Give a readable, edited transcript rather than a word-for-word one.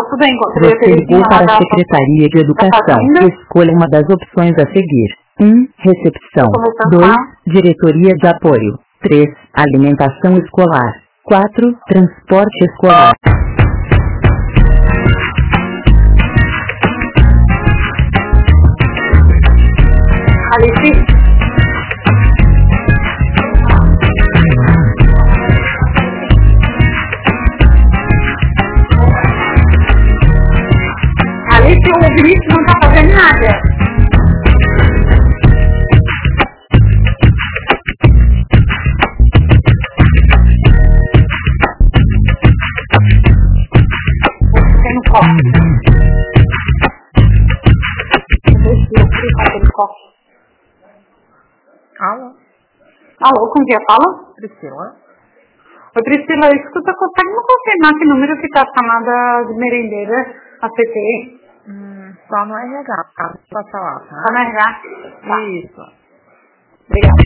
tudo bem. Você ligou para a Secretaria de Educação. Escolha uma das opções a seguir. 1. Recepção. 2. Diretoria de apoio. 3. Alimentação escolar. 4. Transporte escolar. Alice? Alice, o Vinícius não está fazendo nada. Tem no copo. Alô? Alô, com quem fala? Priscila? Oi, Priscila, escuta, consegue me confirmar que número que está a chamada de merendeira ACT? Só no RH, tá? Pode falar, tá? Tá no RH? Tá. Isso. Obrigada.